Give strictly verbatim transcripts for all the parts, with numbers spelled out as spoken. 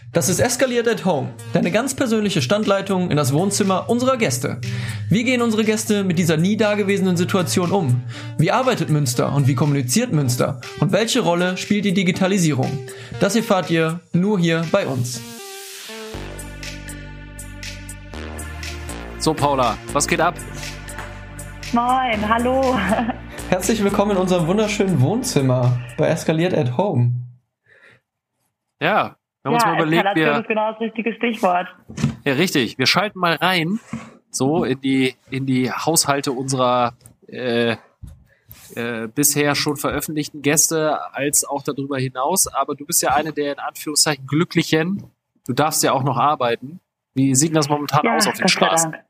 Das ist Eskaliert at Home, deine ganz persönliche Standleitung in das Wohnzimmer unserer Gäste. Wie gehen unsere Gäste mit dieser nie dagewesenen Situation um? Wie arbeitet Münster und wie kommuniziert Münster? Und welche Rolle spielt die Digitalisierung? Das erfahrt ihr nur hier bei uns. So, Paula, was geht ab? Moin, hallo. Herzlich willkommen in unserem wunderschönen Wohnzimmer bei Eskaliert at Home. Ja, wir haben uns ja, mal überlegt, Eskalation wir... ist genau das richtige Stichwort. Ja, richtig. Wir schalten mal rein, so in die, in die Haushalte unserer äh, äh, bisher schon veröffentlichten Gäste, als auch darüber hinaus. Aber du bist ja eine der in Anführungszeichen Glücklichen. Du darfst ja auch noch arbeiten. Wie sieht denn das momentan Ja, aus auf den Gott sei Straßen? Dank.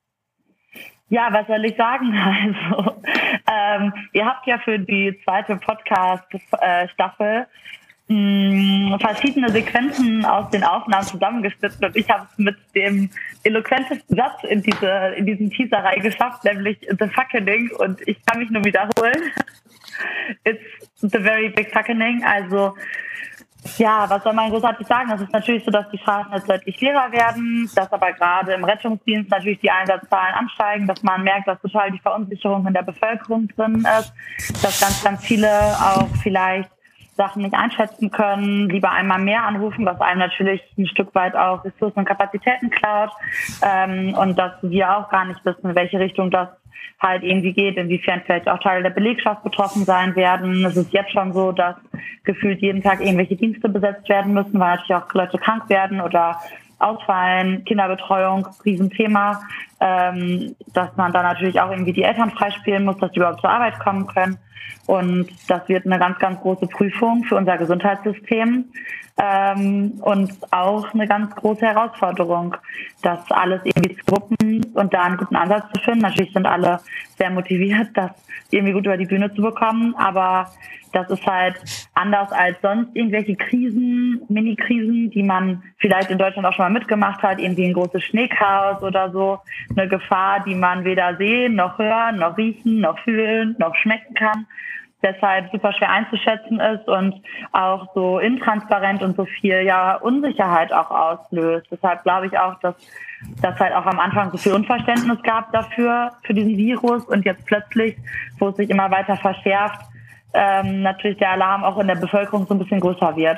Ja, was soll ich sagen? Also, ähm, ihr habt ja für die zweite Podcast-Staffel mh, verschiedene Sequenzen aus den Aufnahmen zusammengeschnitten und ich habe es mit dem eloquentesten Satz in diese in diesen Teaser reingeschafft, nämlich The Fuckening, und ich kann mich nur wiederholen. It's the very big fuckening. Also ja, was soll man großartig sagen? Es ist natürlich so, dass die Straßen jetzt deutlich leerer werden, dass aber gerade im Rettungsdienst natürlich die Einsatzzahlen ansteigen, dass man merkt, dass total die Verunsicherung in der Bevölkerung drin ist, dass ganz, ganz viele auch vielleicht Sachen nicht einschätzen können, lieber einmal mehr anrufen, was einem natürlich ein Stück weit auch Ressourcen und Kapazitäten klaut, ähm, und dass wir auch gar nicht wissen, in welche Richtung das halt irgendwie geht, inwiefern vielleicht auch Teile der Belegschaft betroffen sein werden. Es ist jetzt schon so, dass gefühlt jeden Tag irgendwelche Dienste besetzt werden müssen, weil natürlich auch Leute krank werden oder ausfallen. Kinderbetreuung, Riesenthema, ähm, dass man da natürlich auch irgendwie die Eltern freispielen muss, dass die überhaupt zur Arbeit kommen können. Und das wird eine ganz, ganz große Prüfung für unser Gesundheitssystem, ähm, und auch eine ganz große Herausforderung, das alles irgendwie zu wuppen und da einen guten Ansatz zu finden. Natürlich sind alle sehr motiviert, das irgendwie gut über die Bühne zu bekommen, aber das ist halt anders als sonst irgendwelche Krisen, Mini-Krisen, die man vielleicht in Deutschland auch schon mal mitgemacht hat, irgendwie ein großes Schneechaos oder so, eine Gefahr, die man weder sehen, noch hören, noch riechen, noch fühlen, noch schmecken kann, deshalb super schwer einzuschätzen ist und auch so intransparent und so viel ja Unsicherheit auch auslöst. Deshalb glaube ich auch, dass dass halt auch am Anfang so viel Unverständnis gab dafür, für diesen Virus, und jetzt plötzlich, wo es sich immer weiter verschärft, ähm, natürlich der Alarm auch in der Bevölkerung so ein bisschen größer wird.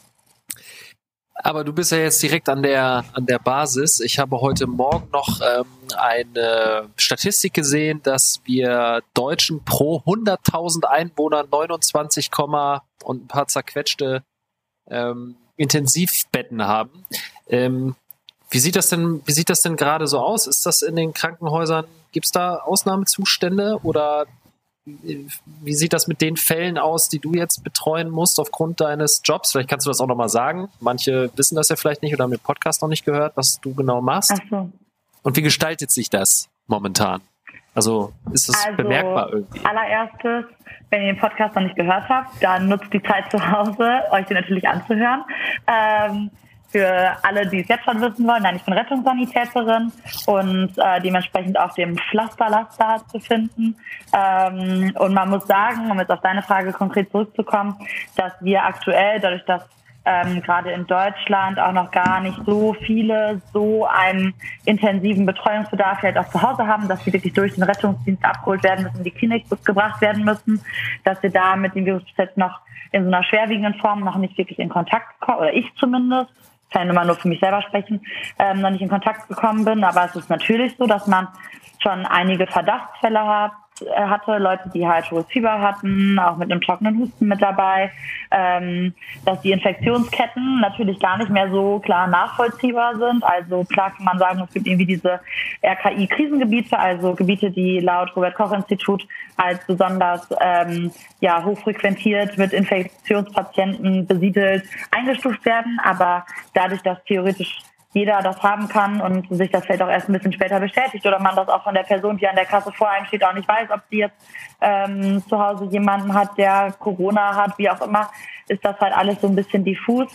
Aber du bist ja jetzt direkt an der an der Basis. Ich habe heute Morgen noch ähm, eine Statistik gesehen, dass wir Deutschen pro hunderttausend Einwohner neunundzwanzig, und ein paar zerquetschte ähm, Intensivbetten haben. Ähm, wie sieht das denn, wie sieht das denn gerade so aus? Ist das in den Krankenhäusern, gibt es da Ausnahmezustände, oder wie sieht das mit den Fällen aus, die du jetzt betreuen musst aufgrund deines Jobs? Vielleicht kannst du das auch nochmal sagen. Manche wissen das ja vielleicht nicht oder haben den Podcast noch nicht gehört, was du genau machst. Ach so. Und wie gestaltet sich das momentan? Also ist es also, bemerkbar irgendwie? Allererstes, wenn ihr den Podcast noch nicht gehört habt, dann nutzt die Zeit zu Hause, euch den natürlich anzuhören. Ähm, Für alle, die es jetzt schon wissen wollen, nein, ich bin Rettungssanitäterin und äh, dementsprechend auf dem Pflasterlaster zu finden. Ähm, und man muss sagen, um jetzt auf deine Frage konkret zurückzukommen, dass wir aktuell, dadurch, dass ähm, gerade in Deutschland auch noch gar nicht so viele so einen intensiven Betreuungsbedarf halt auch zu Hause haben, dass sie wirklich durch den Rettungsdienst abgeholt werden müssen, in die Klinik gebracht werden müssen, dass wir da mit dem Virus jetzt noch in so einer schwerwiegenden Form noch nicht wirklich in Kontakt kommen, oder ich zumindest, kann immer nur für mich selber sprechen, ähm, noch nicht in Kontakt gekommen bin. Aber es ist natürlich so, dass man schon einige Verdachtsfälle hat, äh, hatte, Leute, die halt hohes Fieber hatten, auch mit einem trockenen Husten mit dabei, ähm, dass die Infektionsketten natürlich gar nicht mehr so klar nachvollziehbar sind. Also klar kann man sagen, es gibt irgendwie diese R K I-Krisengebiete, also Gebiete, die laut Robert-Koch-Institut als besonders ähm, ja, hochfrequentiert mit Infektionspatienten besiedelt eingestuft werden. Aber dadurch, dass theoretisch jeder das haben kann und sich das vielleicht auch erst ein bisschen später bestätigt oder man das auch von der Person, die an der Kasse vor einem steht, auch nicht weiß, ob sie jetzt ähm, zu Hause jemanden hat, der Corona hat, wie auch immer, ist das halt alles so ein bisschen diffus.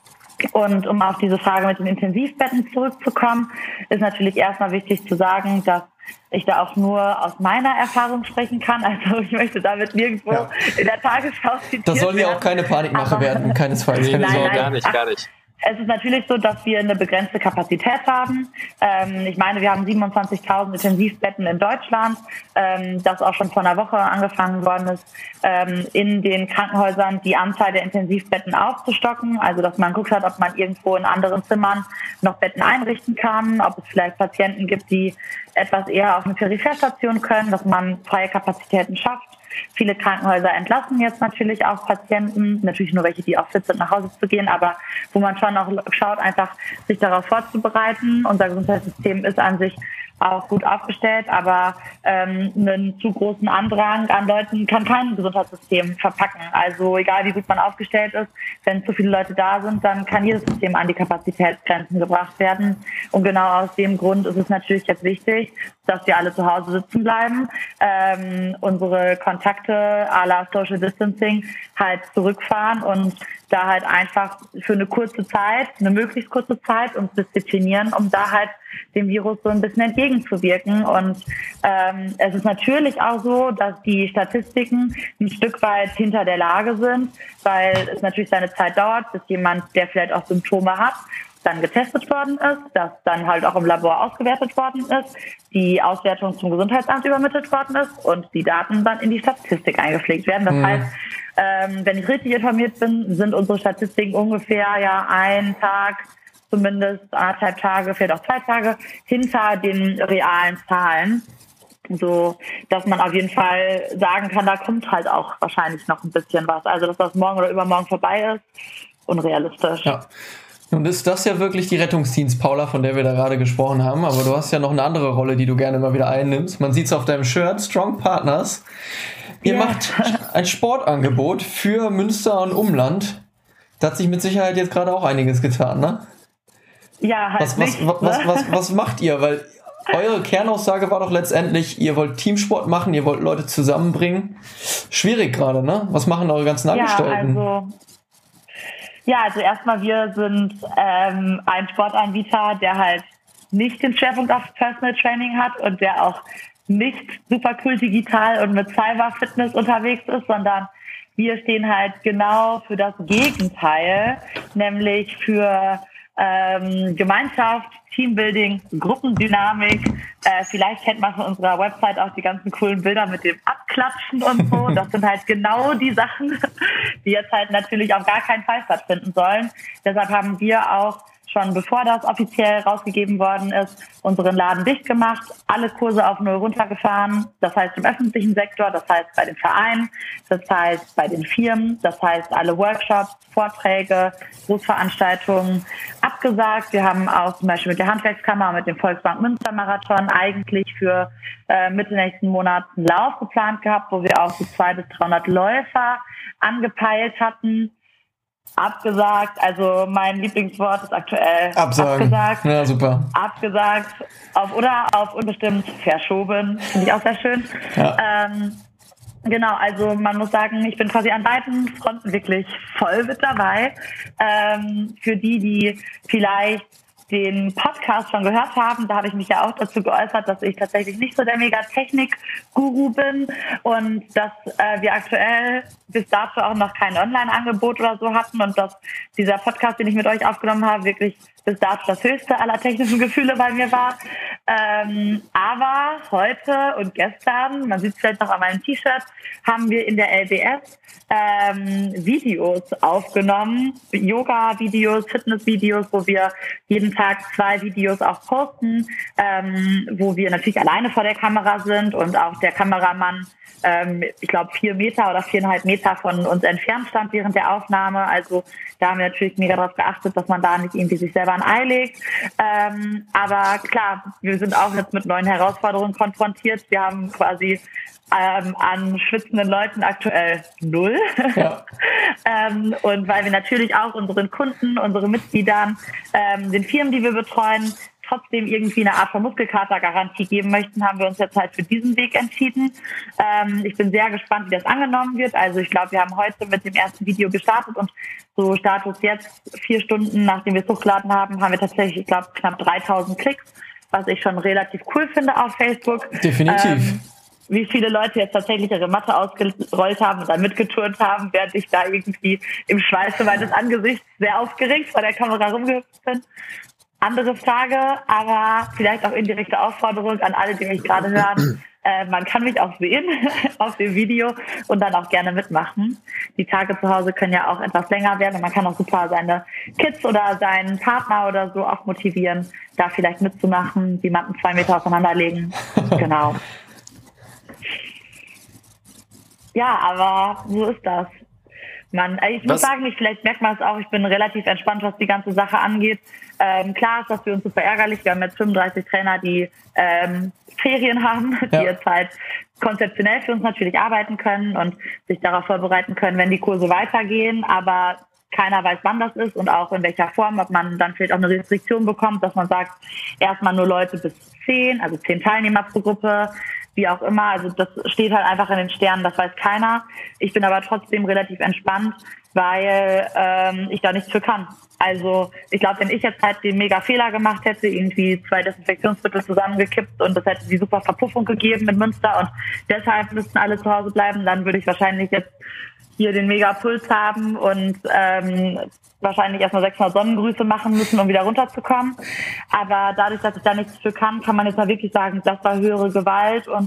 Und um auf diese Frage mit den Intensivbetten zurückzukommen, ist natürlich erstmal wichtig zu sagen, dass ich da auch nur aus meiner Erfahrung sprechen kann. Also ich möchte damit nirgendwo ja. in der Tagesschau zitiert Das soll ja werden. auch keine Panikmache werden, keinesfalls. Keine Sorge, gar nicht, gar nicht. Es ist natürlich so, dass wir eine begrenzte Kapazität haben. Ähm, ich meine, wir haben siebenundzwanzigtausend Intensivbetten in Deutschland, ähm, das auch schon vor einer Woche angefangen worden ist, ähm, in den Krankenhäusern die Anzahl der Intensivbetten aufzustocken. Also, dass man guckt hat, ob man irgendwo in anderen Zimmern noch Betten einrichten kann, ob es vielleicht Patienten gibt, die etwas eher auf eine Peripherstation können, dass man freie Kapazitäten schafft. Viele Krankenhäuser entlassen jetzt natürlich auch Patienten, natürlich nur welche, die auch fit sind, nach Hause zu gehen, aber wo man schon auch schaut, einfach sich darauf vorzubereiten. Unser Gesundheitssystem ist an sich auch gut aufgestellt, aber ähm, einen zu großen Andrang an Leuten kann kein Gesundheitssystem verpacken. Also egal wie gut man aufgestellt ist, wenn zu viele Leute da sind, dann kann jedes System an die Kapazitätsgrenzen gebracht werden. Und genau aus dem Grund ist es natürlich jetzt wichtig, dass wir alle zu Hause sitzen bleiben, ähm, unsere Kontakte à la Social Distancing halt zurückfahren und da halt einfach für eine kurze Zeit, eine möglichst kurze Zeit uns disziplinieren, um da halt dem Virus so ein bisschen entgegenzuwirken. Und ähm, es ist natürlich auch so, dass die Statistiken ein Stück weit hinter der Lage sind, weil es natürlich seine Zeit dauert, bis jemand, der vielleicht auch Symptome hat, dann getestet worden ist, das dann halt auch im Labor ausgewertet worden ist, die Auswertung zum Gesundheitsamt übermittelt worden ist und die Daten dann in die Statistik eingepflegt werden. Das mhm. heißt, ähm, wenn ich richtig informiert bin, sind unsere Statistiken ungefähr ja ein Tag, zumindest anderthalb Tage, vielleicht auch zwei Tage hinter den realen Zahlen. So, dass man auf jeden Fall sagen kann, da kommt halt auch wahrscheinlich noch ein bisschen was. Also, dass das morgen oder übermorgen vorbei ist, unrealistisch. Ja. Nun ist das ja wirklich die Rettungsdienst, Paula, von der wir da gerade gesprochen haben, aber du hast ja noch eine andere Rolle, die du gerne mal wieder einnimmst. Man sieht es auf deinem Shirt, Strong Partners. Ihr yeah. macht ein Sportangebot für Münster und Umland. Da hat sich mit Sicherheit jetzt gerade auch einiges getan, ne? Ja, halt was, nicht. Was, was, was, was, was macht ihr? Weil eure Kernaussage war doch letztendlich, ihr wollt Teamsport machen, ihr wollt Leute zusammenbringen. Schwierig gerade, ne? Was machen eure ganzen Angestellten? Ja, also... Ja, also erstmal, wir sind ähm, ein Sportanbieter, der halt nicht den Schwerpunkt auf Personal Training hat und der auch nicht super cool digital und mit Cyber-Fitness unterwegs ist, sondern wir stehen halt genau für das Gegenteil, nämlich für ähm, Gemeinschaft, Teambuilding, Gruppendynamik. Äh, vielleicht kennt man von unserer Website auch die ganzen coolen Bilder mit dem Abklatschen und so. Das sind halt genau die Sachen, die jetzt halt natürlich auf gar keinen Fall stattfinden sollen. Deshalb haben wir auch schon bevor das offiziell rausgegeben worden ist, unseren Laden dicht gemacht, alle Kurse auf null runtergefahren. Das heißt im öffentlichen Sektor, das heißt bei den Vereinen, das heißt bei den Firmen, das heißt alle Workshops, Vorträge, Großveranstaltungen abgesagt. Wir haben auch zum Beispiel mit der Handwerkskammer und mit dem Volksbank Münster Marathon eigentlich für äh, Mitte nächsten Monats einen Lauf geplant gehabt, wo wir auch so zweihundert bis dreihundert Läufer angepeilt hatten. Abgesagt, also mein Lieblingswort ist aktuell Absagen. Abgesagt. Ja, super. Abgesagt auf oder auf unbestimmt verschoben. Finde ich auch sehr schön. Ja. Ähm, genau, also man muss sagen, ich bin quasi an beiden Fronten wirklich voll mit dabei. Ähm, für die, die vielleicht den Podcast schon gehört haben, da habe ich mich ja auch dazu geäußert, dass ich tatsächlich nicht so der Mega-Technik-Guru bin und dass äh, wir aktuell bis dato auch noch kein Online-Angebot oder so hatten und dass dieser Podcast, den ich mit euch aufgenommen habe, wirklich bis dato das höchste aller technischen Gefühle bei mir war. Ähm, aber heute und gestern, man sieht es vielleicht noch an meinem T-Shirt, haben wir in der L B S ähm, Videos aufgenommen, Yoga-Videos, Fitness-Videos, wo wir jeden Tag zwei Videos auch posten, ähm, wo wir natürlich alleine vor der Kamera sind und auch der Kameramann, ähm, ich glaube, vier Meter oder viereinhalb Meter von uns entfernt stand während der Aufnahme. Also da haben wir natürlich mega darauf geachtet, dass man da nicht irgendwie sich selber ein Ei legt. Ähm, aber klar, wir sind auch jetzt mit neuen Herausforderungen konfrontiert. Wir haben quasi ähm, an schwitzenden Leuten aktuell null. Ja. ähm, und weil wir natürlich auch unseren Kunden, unseren Mitgliedern, ähm, den Firmen, die wir betreuen, trotzdem irgendwie eine Art von Muskelkater-Garantie geben möchten, haben wir uns jetzt halt für diesen Weg entschieden. Ähm, ich bin sehr gespannt, wie das angenommen wird. Also ich glaube, wir haben heute mit dem ersten Video gestartet und so Status jetzt, vier Stunden nachdem wir es hochgeladen haben, haben wir tatsächlich, ich glaube, knapp dreitausend Klicks, was ich schon relativ cool finde auf Facebook. Definitiv. Ähm, wie viele Leute jetzt tatsächlich ihre Matte ausgerollt haben und dann mitgeturnt haben, während ich da irgendwie im Schweiße meines Angesichts sehr aufgeregt vor der Kamera rumgehüpft bin. Andere Frage, aber vielleicht auch indirekte Aufforderung an alle, die mich gerade hören. Äh, man kann mich auch sehen auf dem Video und dann auch gerne mitmachen. Die Tage zu Hause können ja auch etwas länger werden und man kann auch super seine Kids oder seinen Partner oder so auch motivieren, da vielleicht mitzumachen, die Matten zwei Meter auseinanderlegen. Genau. Ja, aber so ist das. Man, ich muss was? sagen, ich, vielleicht merkt man es auch, ich bin relativ entspannt, was die ganze Sache angeht. Ähm, klar ist das für uns super ärgerlich. Wir haben jetzt fünfunddreißig Trainer, die ähm, Ferien haben, die ja. jetzt halt konzeptionell für uns natürlich arbeiten können und sich darauf vorbereiten können, wenn die Kurse weitergehen. Aber keiner weiß, wann das ist und auch in welcher Form, ob man dann vielleicht auch eine Restriktion bekommt, dass man sagt, erstmal nur Leute bis zehn, also zehn Teilnehmer pro Gruppe, wie auch immer. Also das steht halt einfach in den Sternen, das weiß keiner. Ich bin aber trotzdem relativ entspannt, weil ähm, ich da nichts für kann. Also ich glaube, wenn ich jetzt halt den mega Fehler gemacht hätte, irgendwie zwei Desinfektionsmittel zusammengekippt und das hätte die super Verpuffung gegeben in Münster und deshalb müssten alle zu Hause bleiben, dann würde ich wahrscheinlich jetzt hier den mega Puls haben und ähm, wahrscheinlich erstmal sechshundert Sonnengrüße machen müssen, um wieder runterzukommen. Aber dadurch, dass ich da nichts für kann, kann man jetzt mal wirklich sagen, das war höhere Gewalt und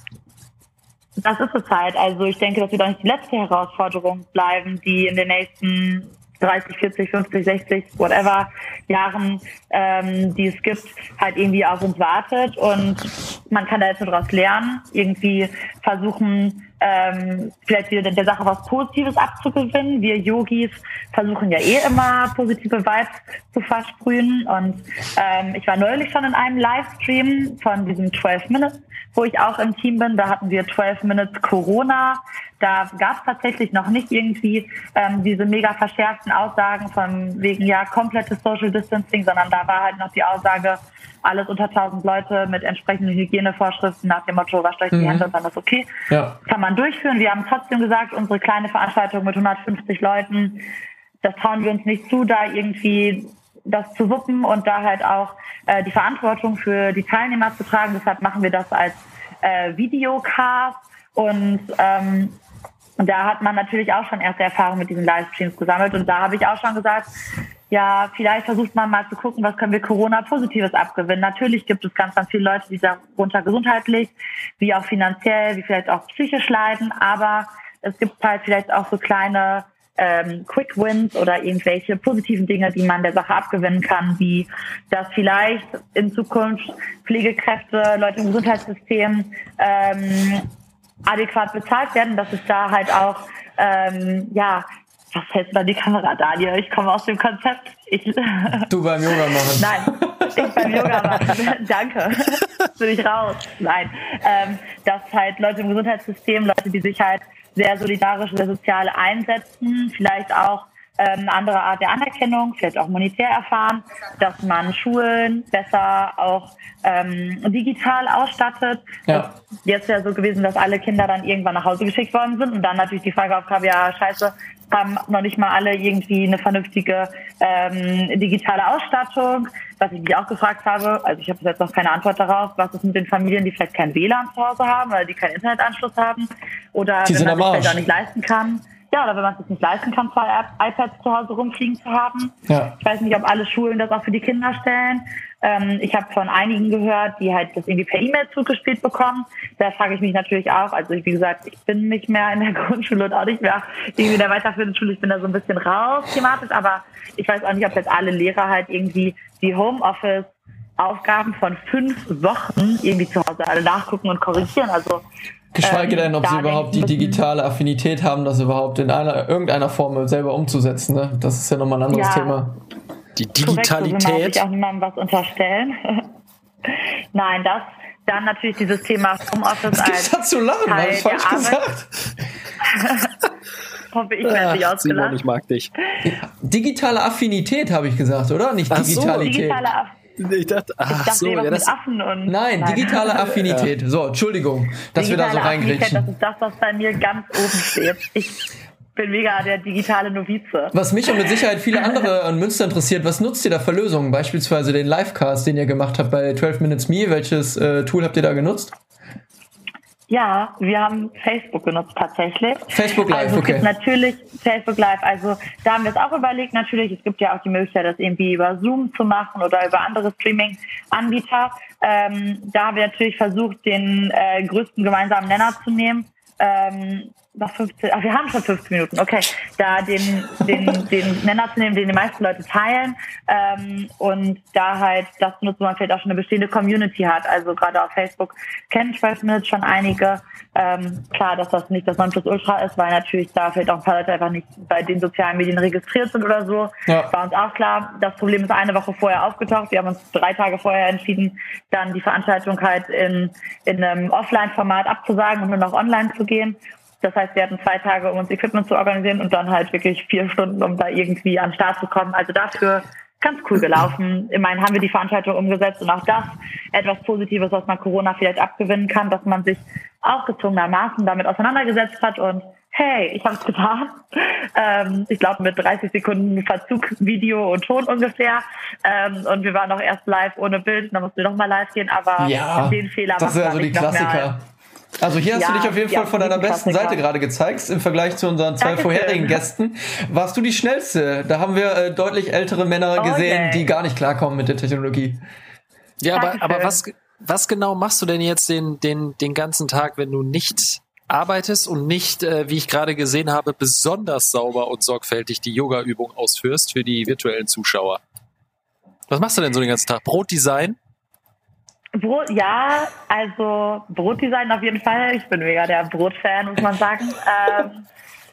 das ist es halt. Also ich denke, dass wir da nicht die letzte Herausforderung bleiben, die in den nächsten dreißig, vierzig, fünfzig, sechzig, whatever Jahren, ähm, die es gibt, halt irgendwie auf uns wartet. Und man kann da jetzt nur daraus lernen, irgendwie versuchen, ähm, vielleicht wieder der Sache was Positives abzugewinnen. Wir Yogis versuchen ja eh immer positive Vibes zu versprühen. Und ähm, ich war neulich schon in einem Livestream von diesem zwölf Minutes, wo ich auch im Team bin. Da hatten wir zwölf Minutes Corona. Da gab es tatsächlich noch nicht irgendwie ähm, diese mega verschärften Aussagen von wegen ja komplettes Social Distancing, sondern da war halt noch die Aussage, alles unter tausend Leute mit entsprechenden Hygienevorschriften nach dem Motto, wascht euch die Hände und dann ist okay. Ja. Kann man durchführen. Wir haben trotzdem gesagt, unsere kleine Veranstaltung mit hundertfünfzig Leuten, das trauen wir uns nicht zu, da irgendwie das zu wuppen und da halt auch äh, die Verantwortung für die Teilnehmer zu tragen. Deshalb machen wir das als äh, Videocast und ähm, und da hat man natürlich auch schon erste Erfahrungen mit diesen Livestreams gesammelt und da habe ich auch schon gesagt, ja, vielleicht versucht man mal zu gucken, was können wir Corona-Positives abgewinnen. Natürlich gibt es ganz, ganz viele Leute, die darunter gesundheitlich, wie auch finanziell, wie vielleicht auch psychisch leiden, aber es gibt halt vielleicht auch so kleine ähm, Quick Wins oder irgendwelche positiven Dinge, die man der Sache abgewinnen kann, wie dass vielleicht in Zukunft Pflegekräfte, Leute im Gesundheitssystem ähm, adäquat bezahlt werden, dass es da halt auch, ähm, ja, was hältst du da die Kamera, Daniel? Ich komme aus dem Konzept. Ich du beim Yoga machen. Nein, ich beim Yoga machen. Danke. Bin ich raus. Nein. Ähm, dass halt Leute im Gesundheitssystem, Leute, die sich halt sehr solidarisch, sehr sozial einsetzen, vielleicht auch ähm, eine andere Art der Anerkennung, vielleicht auch monetär erfahren, dass man Schulen besser auch ähm, digital ausstattet. Ja. Jetzt ja so gewesen, dass alle Kinder dann irgendwann nach Hause geschickt worden sind und dann natürlich die Frage aufkam, ja scheiße, haben noch nicht mal alle irgendwie eine vernünftige ähm, digitale Ausstattung. Was ich mich auch gefragt habe, also ich habe jetzt noch keine Antwort darauf, was ist mit den Familien, die vielleicht kein W L A N zu Hause haben oder die keinen Internetanschluss haben oder die wenn man sich vielleicht auch nicht leisten kann. Ja, oder wenn man es sich nicht leisten kann, zwei iPads zu Hause rumfliegen zu haben. Ja. Ich weiß nicht, ob alle Schulen das auch für die Kinder stellen. Ähm, ich habe von einigen gehört, die halt das irgendwie per E-Mail zugespielt bekommen. Da frage ich mich natürlich auch, also wie gesagt, ich bin nicht mehr in der Grundschule und auch nicht mehr irgendwie in der weiterführenden Schule. Ich bin da so ein bisschen raus thematisch, aber ich weiß auch nicht, ob jetzt alle Lehrer halt irgendwie die Homeoffice Aufgaben von fünf Wochen irgendwie zu Hause alle nachgucken und korrigieren. Also Geschweige denn, ob sie überhaupt die digitale Affinität haben, das überhaupt in einer irgendeiner Form selber umzusetzen. Ne? Das ist ja nochmal ein anderes ja. Thema. Die Digitalität. Korrekt, so will ich auch niemandem was unterstellen. Nein, das, dann natürlich dieses Thema Homeoffice das als Teil zu lachen, habe ich falsch gesagt. Hoffe, ich werde nicht ausgelacht. Simon, ich mag dich. Digitale Affinität habe ich gesagt, oder? Nicht Digitalität. So, digitale Affinität. Ich dachte, ach, ich dachte so, ja, das mit Affen und nein, nein, digitale Affinität. Ja. So, Entschuldigung, dass digitale wir da so reingrätschen. Das ist das, was bei mir ganz oben steht. Ich bin mega der digitale Novize. Was mich und mit Sicherheit viele andere an Münster interessiert, was nutzt ihr da für Lösungen? Beispielsweise den Livecast, den ihr gemacht habt bei zwölf Minutes Me. Welches äh, Tool habt ihr da genutzt? Ja, wir haben Facebook genutzt tatsächlich. Facebook Live, also, es okay. Gibt natürlich Facebook Live, also da haben wir es auch überlegt, natürlich, es gibt ja auch die Möglichkeit, das irgendwie über Zoom zu machen oder über andere Streaming-Anbieter. Ähm, da haben wir natürlich versucht, den äh, größten gemeinsamen Nenner zu nehmen. Ähm, noch fünfzehn, ach, wir haben schon fünfzehn Minuten, okay, da den, den, den Nenner zu nehmen, den die meisten Leute teilen, ähm, und da halt das nutzt, wo man vielleicht auch schon eine bestehende Community hat, also gerade auf Facebook kennen zwölf Minuten schon einige, ähm, klar, dass das nicht das Nonplusultra ist, weil natürlich da vielleicht auch ein paar Leute einfach nicht bei den sozialen Medien registriert sind oder so, ja. War uns auch klar, das Problem ist eine Woche vorher aufgetaucht, wir haben uns drei Tage vorher entschieden, dann die Veranstaltung halt in, in einem Offline-Format abzusagen und nur noch online zu gehen. Das heißt, wir hatten zwei Tage, um uns Equipment zu organisieren und dann halt wirklich vier Stunden, um da irgendwie an den Start zu kommen. Also dafür ganz cool gelaufen. Immerhin haben wir die Veranstaltung umgesetzt und auch das etwas Positives, was man Corona vielleicht abgewinnen kann, dass man sich auch gezwungenermaßen damit auseinandergesetzt hat und hey, ich habe es getan. Ähm, ich glaube mit dreißig Sekunden Verzug, Video und Ton ungefähr. Ähm, und wir waren auch erst live ohne Bild, dann mussten wir nochmal live gehen, aber ja, den Fehler das sind also die Klassiker. Also hier hast ja, du dich auf jeden ja, Fall von deiner besten Seite gerade gezeigt, im Vergleich zu unseren zwei Dankeschön. vorherigen Gästen. Warst du die Schnellste? Da haben wir äh, deutlich ältere Männer oh, gesehen, okay. die gar nicht klarkommen mit der Technologie. Ja, aber, aber was, was genau machst du denn jetzt den, den, den ganzen Tag, wenn du nicht arbeitest und nicht, äh, wie ich gerade gesehen habe, besonders sauber und sorgfältig die Yoga-Übung ausführst für die virtuellen Zuschauer? Was machst du denn so den ganzen Tag? Brotdesign? Brot, ja, also Brotdesign auf jeden Fall. Ich bin mega der Brotfan, muss man sagen. ähm,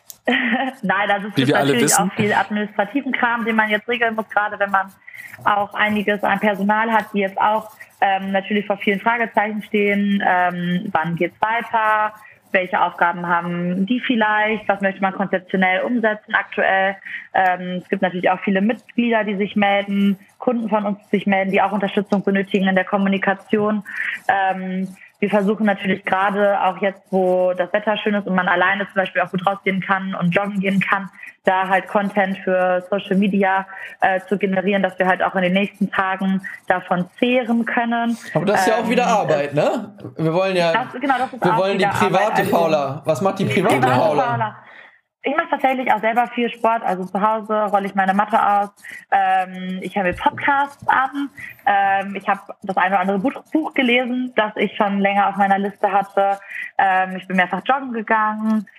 Nein, also es gibt natürlich auch viel administrativen Kram, den man jetzt regeln muss, gerade wenn man auch einiges an Personal hat, die jetzt auch ähm, natürlich vor vielen Fragezeichen stehen. Ähm, wann geht's weiter? Welche Aufgaben haben die vielleicht? Was möchte man konzeptionell umsetzen aktuell? Ähm, es gibt natürlich auch viele Mitglieder, die sich melden, Kunden von uns, die sich melden, die auch Unterstützung benötigen in der Kommunikation. Ähm, wir versuchen natürlich gerade auch jetzt, wo das Wetter schön ist und man alleine zum Beispiel auch gut rausgehen kann und joggen gehen kann, da halt Content für Social Media äh, zu generieren, dass wir halt auch in den nächsten Tagen davon zehren können. Aber das ist ähm, ja auch wieder Arbeit, ne? Wir wollen ja, das, genau, das ist wir wollen die private Arbeit, Paula. Was macht die private, private Paula? Paula? Ich mache tatsächlich auch selber viel Sport, also zu Hause rolle ich meine Matte aus, ähm, ich höre mir Podcasts an, ähm, ich habe das eine oder andere Buch, Buch gelesen, das ich schon länger auf meiner Liste hatte, ähm, ich bin mehrfach joggen gegangen,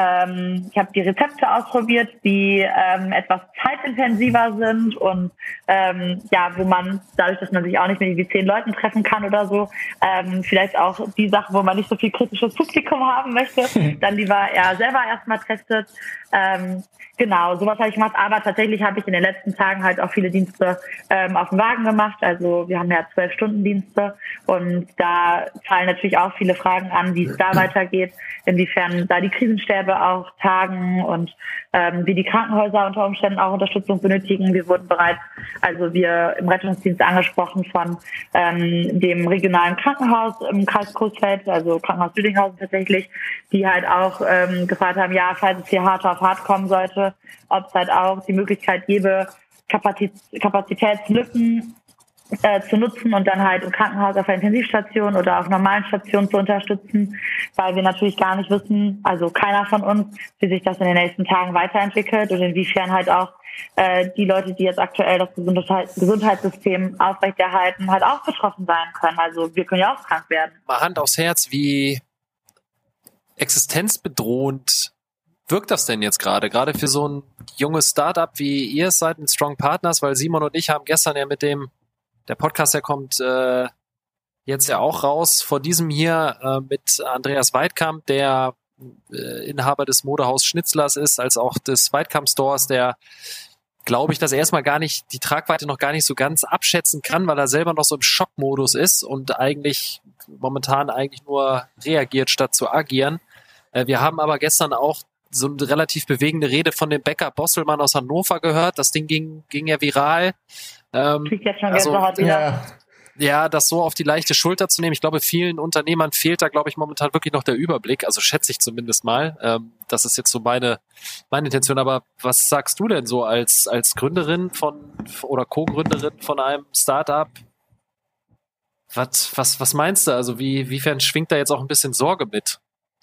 ähm, ich habe die Rezepte ausprobiert, die ähm, etwas zeitintensiver sind und ähm, ja, wo man, dadurch, dass man sich auch nicht mit irgendwie zehn Leuten treffen kann oder so, ähm, vielleicht auch die Sachen, wo man nicht so viel kritisches Publikum haben möchte, dann lieber eher selber erstmal testet. Ähm, genau, sowas habe ich gemacht, aber tatsächlich habe ich in den letzten Tagen halt auch viele Dienste ähm, auf dem Wagen gemacht, also wir haben ja zwölf Stunden Dienste und da fallen natürlich auch viele Fragen an, wie es da weitergeht, inwiefern da die Krisenstäbe auch tagen und ähm, wie die Krankenhäuser unter Umständen auch Unterstützung benötigen. Wir wurden bereits, also wir im Rettungsdienst angesprochen von ähm, dem regionalen Krankenhaus im Kreis Coesfeld, also Krankenhaus Lüdinghausen tatsächlich, die halt auch ähm, gefragt haben, ja, falls es hier hart auf hart kommen sollte, ob es halt auch die Möglichkeit gäbe, Kapazität, Kapazitätslücken äh, zu nutzen und dann halt im Krankenhaus auf der Intensivstation oder auf normalen Stationen zu unterstützen, weil wir natürlich gar nicht wissen, also keiner von uns, wie sich das in den nächsten Tagen weiterentwickelt und inwiefern halt auch äh, die Leute, die jetzt aktuell das Gesundheit, Gesundheitssystem aufrechterhalten, halt auch betroffen sein können. Also wir können ja auch krank werden. Mal Hand aufs Herz, wie existenzbedrohend wirkt das denn jetzt gerade? Gerade für so ein junges Startup wie ihr seid mit Strong Partners, weil Simon und ich haben gestern ja mit dem, der Podcast, der kommt äh, jetzt ja auch raus, vor diesem hier äh, mit Andreas Weidkamp, der äh, Inhaber des Modehaus Schnitzlers ist, als auch des Weidkamp Stores, der, glaube ich, dass er erstmal gar nicht, die Tragweite noch gar nicht so ganz abschätzen kann, weil er selber noch so im Schockmodus ist und eigentlich momentan eigentlich nur reagiert, statt zu agieren. Äh, wir haben aber gestern auch so eine relativ bewegende Rede von dem Bäcker Bosselmann aus Hannover gehört. Das Ding ging, ging ja viral. Ähm, Kriegt jetzt schon also, Gänsehaut wieder. Ja. Ja, das so auf die leichte Schulter zu nehmen. Ich glaube, vielen Unternehmern fehlt da, glaube ich, momentan wirklich noch der Überblick. Also schätze ich zumindest mal. Ähm, das ist jetzt so meine, meine Intention. Aber was sagst du denn so als, als Gründerin von oder Co-Gründerin von einem Startup? Was, was, was meinst du? Also wie, wiefern schwingt da jetzt auch ein bisschen Sorge mit?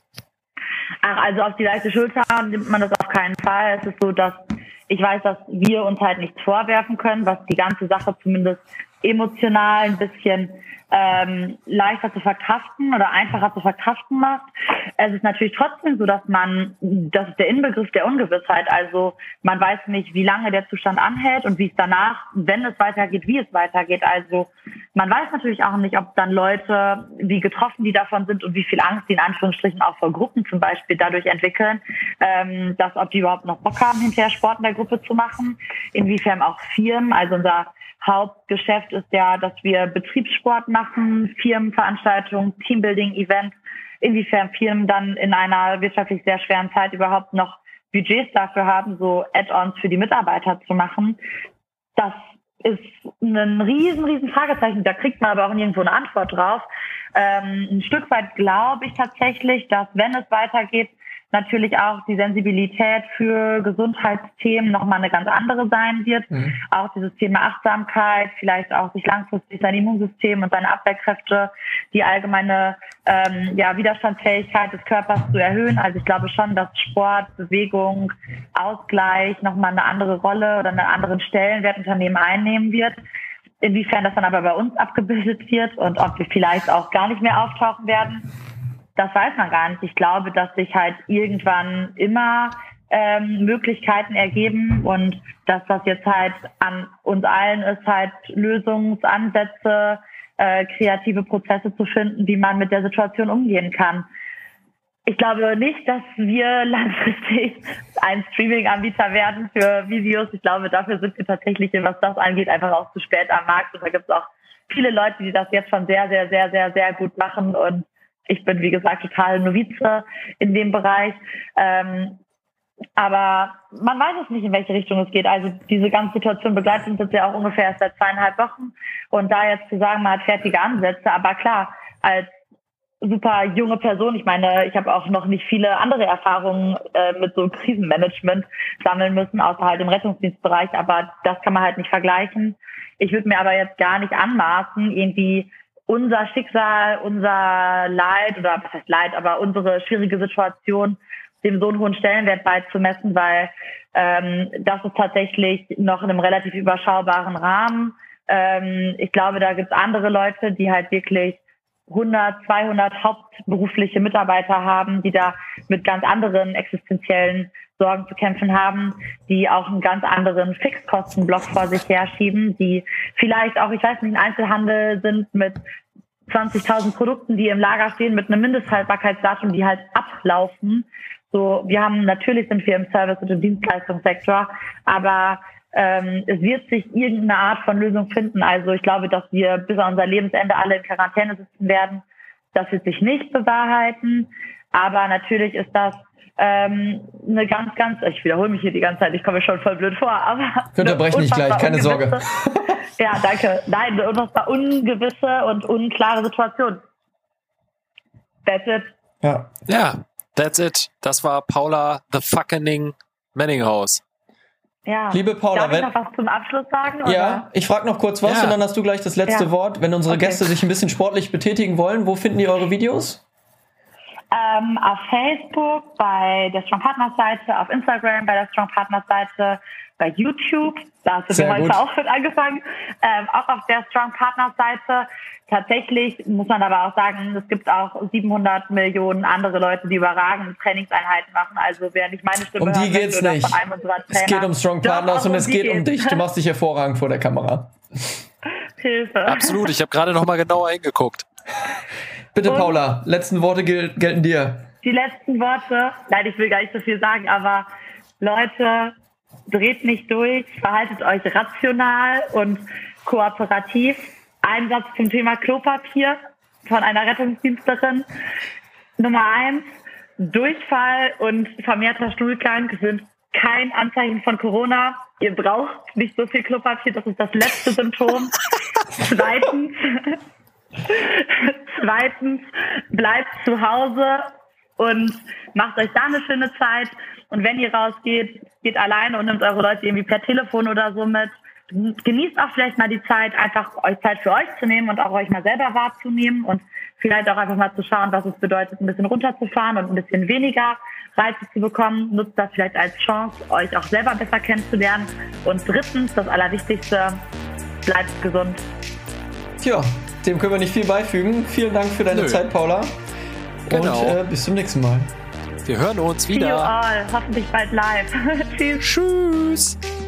Ach, also auf die leichte Schulter nimmt man das auf keinen Fall. Es ist so, dass ich weiß, dass wir uns halt nichts vorwerfen können, was die ganze Sache zumindest emotional ein bisschen ähm, leichter zu verkraften oder einfacher zu verkraften macht. Es ist natürlich trotzdem so, dass man, das ist der Inbegriff der Ungewissheit, also man weiß nicht, wie lange der Zustand anhält und wie es danach, wenn es weitergeht, wie es weitergeht. Also man weiß natürlich auch nicht, ob dann Leute, wie getroffen die davon sind und wie viel Angst die in Anführungsstrichen auch vor Gruppen zum Beispiel dadurch entwickeln, ähm, dass ob die überhaupt noch Bock haben, hinterher Sport in der Gruppe zu machen, inwiefern auch Firmen, also unser Hauptgeschäft ist ja, dass wir Betriebssport machen, Firmenveranstaltungen, Teambuilding-Events, inwiefern Firmen dann in einer wirtschaftlich sehr schweren Zeit überhaupt noch Budgets dafür haben, so Add-ons für die Mitarbeiter zu machen. Das ist ein riesen, riesen Fragezeichen. Da kriegt man aber auch nirgendwo eine Antwort drauf. Ähm, ein Stück weit glaube ich tatsächlich, dass wenn es weitergeht, natürlich auch die Sensibilität für Gesundheitsthemen nochmal eine ganz andere sein wird. Mhm. Auch dieses Thema Achtsamkeit, vielleicht auch sich langfristig sein Immunsystem und seine Abwehrkräfte, die allgemeine ähm, ja, Widerstandsfähigkeit des Körpers zu erhöhen. Also ich glaube schon, dass Sport, Bewegung, Ausgleich nochmal eine andere Rolle oder einen anderen Stellenwert Unternehmen einnehmen wird. Inwiefern das dann aber bei uns abgebildet wird und ob wir vielleicht auch gar nicht mehr auftauchen werden, das weiß man gar nicht. Ich glaube, dass sich halt irgendwann immer ähm, Möglichkeiten ergeben und dass das jetzt halt an uns allen ist, halt Lösungsansätze, äh, kreative Prozesse zu finden, wie man mit der Situation umgehen kann. Ich glaube nicht, dass wir langfristig ein Streaming-Anbieter werden für Videos. Ich glaube, dafür sind wir tatsächlich, was das angeht, einfach auch zu spät am Markt. Und da gibt es auch viele Leute, die das jetzt schon sehr, sehr, sehr, sehr, sehr gut machen. Und ich bin, wie gesagt, total Novize in dem Bereich. Ähm, aber man weiß es nicht, in welche Richtung es geht. Also diese ganze Situation begleitet uns jetzt ja auch ungefähr erst seit zweieinhalb Wochen. Und da jetzt zu sagen, man hat fertige Ansätze, aber klar, als super junge Person, ich meine, ich habe auch noch nicht viele andere Erfahrungen äh, mit so Krisenmanagement sammeln müssen, außer halt im Rettungsdienstbereich, aber das kann man halt nicht vergleichen. Ich würde mir aber jetzt gar nicht anmaßen, irgendwie unser Schicksal, unser Leid oder was heißt Leid, aber unsere schwierige Situation dem so einen hohen Stellenwert beizumessen, weil ähm, das ist tatsächlich noch in einem relativ überschaubaren Rahmen. Ähm, ich glaube, da gibt es andere Leute, die halt wirklich hundert, zweihundert hauptberufliche Mitarbeiter haben, die da mit ganz anderen existenziellen Sorgen zu kämpfen haben, die auch einen ganz anderen Fixkostenblock vor sich herschieben, die vielleicht auch, ich weiß nicht, im Einzelhandel sind mit zwanzigtausend Produkten, die im Lager stehen, mit einem Mindesthaltbarkeitsdatum, die halt ablaufen. So, wir haben, natürlich sind wir im Service- und im Dienstleistungssektor, aber ähm, es wird sich irgendeine Art von Lösung finden. Also ich glaube, dass wir bis an unser Lebensende alle in Quarantäne sitzen werden. Das wird sich nicht bewahrheiten, aber natürlich ist das ähm, eine ganz, ganz, ich wiederhole mich hier die ganze Zeit, ich komme mir schon voll blöd vor, aber... Wir unterbrechen nicht gleich, keine Sorge. Ja, danke. Nein, eine unfassbar ungewisse und unklare Situation. That's it. Ja. Ja, that's it. Das war Paula the fucking Menninghaus. Ja. Liebe Paula, darf ich wenn, noch was zum Abschluss sagen? Oder? Ja, ich frage noch kurz was Ja. und dann hast du gleich das letzte Ja. Wort. Wenn unsere Okay. Gäste sich ein bisschen sportlich betätigen wollen, wo finden die eure Videos? Ähm, auf Facebook, bei der Strong Partners Seite, auf Instagram, bei der Strong Partners Seite, bei YouTube, da hast du Sehr heute gut. auch mit angefangen, ähm, auch auf der Strong Partners Seite. Tatsächlich muss man aber auch sagen, es gibt auch siebenhundert Millionen andere Leute, die überragende Trainingseinheiten machen. Also wer nicht meine Stimme Um die hören möchte geht's oder nicht. von einem unserer Trainer, Es geht um Strong doch, Partners auch und um es die geht um geht's. dich. Du machst dich hervorragend vor der Kamera. Hilfe. Absolut, ich habe gerade noch mal genauer hingeguckt. Bitte, Und- Paula, letzten Worte gel- gelten dir. Die letzten Worte, nein, ich will gar nicht so viel sagen, aber Leute, dreht nicht durch, verhaltet euch rational und kooperativ. Ein Satz zum Thema Klopapier von einer Rettungsdienstlerin. Nummer eins, Durchfall und vermehrter Stuhlgang sind kein Anzeichen von Corona. Ihr braucht nicht so viel Klopapier, das ist das letzte Symptom. Zweitens, zweitens, bleibt zu Hause und macht euch da eine schöne Zeit. Und wenn ihr rausgeht, geht alleine und nehmt eure Leute irgendwie per Telefon oder so mit. genießt auch vielleicht mal die Zeit, einfach euch Zeit für euch zu nehmen und auch euch mal selber wahrzunehmen und vielleicht auch einfach mal zu schauen, was es bedeutet, ein bisschen runterzufahren und ein bisschen weniger Reize zu bekommen. Nutzt das vielleicht als Chance, euch auch selber besser kennenzulernen. Und drittens, das Allerwichtigste, bleibt gesund. Tja, dem können wir nicht viel beifügen. Vielen Dank für deine Nö. Zeit, Paula. Genau. Und äh, bis zum nächsten Mal. Wir hören uns wieder. See you all. Hoffentlich bald live. Tschüss. Tschüss.